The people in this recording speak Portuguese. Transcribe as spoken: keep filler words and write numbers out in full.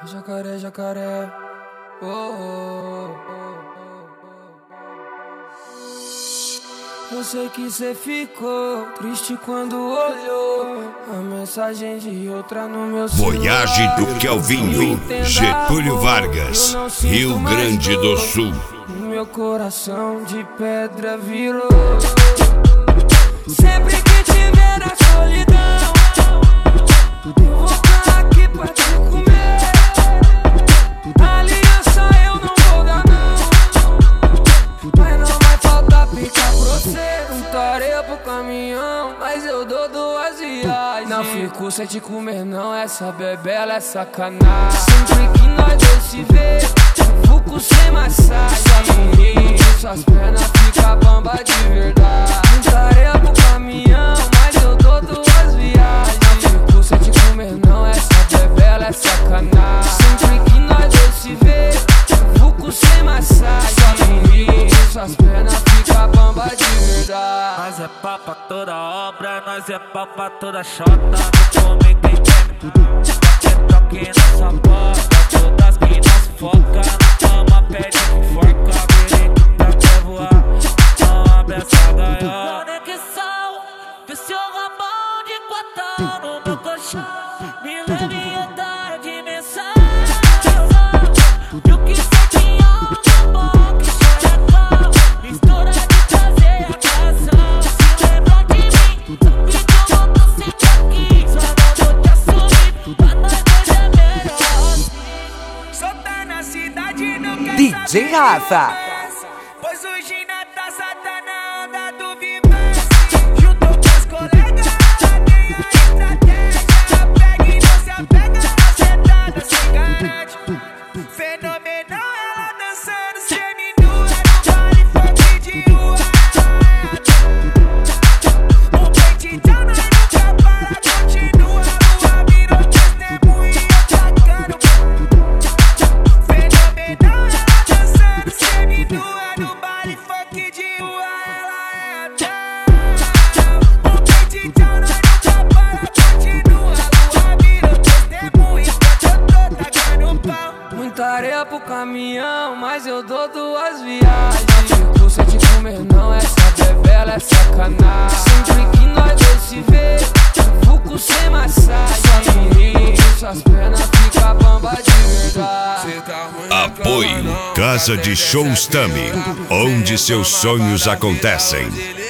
Jacaré, jacaré. Oh, oh, oh, oh. Eu sei que cê ficou triste quando olhou a mensagem de outra no meu celular. Voyage do Kelvinho, Getúlio Vargas, Rio Grande do Sul. Meu coração de pedra virou. Sempre que tiver na solidão, eu vou estar aqui pra te comer. Aliança eu não vou dar não, mas não vai faltar picar pra você. Muita areia pro caminhão, mas eu dou duas viagens. Não fico sem te comer não, essa bebela é sacanagem. Sempre que nós dois se vê, fuco sem massagem. Suas pernas ficam bamba de verdade. Muita areia pro caminhão, mas eu dou duas viagens. Não fico sem te comer não, essa bebela é sacanagem. Sempre que nós dois se vê, fuco sem massagem. Suas pernas ficam bamba de verdade. Nós é pau pra toda obra, nós é pau pra toda chota. Não come entendendo, quer toque nessa porta. Todas que nós foca, ama, pede, forca. Berequita quer voar, não abre essa gaiola. Conexão, vê seu rabão de quatão no meu colchão. Me leve em outra dimensão. E o que cê tinha na boca, xerecão. Mistura de prazer e atração. Se lembra de mim, sabe que eu vou tá sempre aqui. Só não vou te assumir, pra nós dois é melhor assim. Só tá na cidade, não quer D J Rafa. Pois hoje na taça tá na onda do vivência. Juntou com as colegas, já tem a estratégia. Pega e não se apega, acertada sem garante. Fenomenal ela dançando seminua no baile funk de rua. O peitão nós nunca para, continua. Lua virou testemunha, atacando. Fenomenal ela dançando seminua no baile funk de rua. Ela é a tal. O peitão nós nunca para, continua. Lua virou testemunha, enquanto eu tô tacando pau. Muita areia pro caminhão, mas eu dou duas viagens. Não fico sem te comer não, essa bebela é sacanagem. Sempre que nós dois se vê, fuco sem massagem. Suas pernas ficam bamba de verdade. Apoio Casa de Shows Tami, onde seus sonhos acontecem.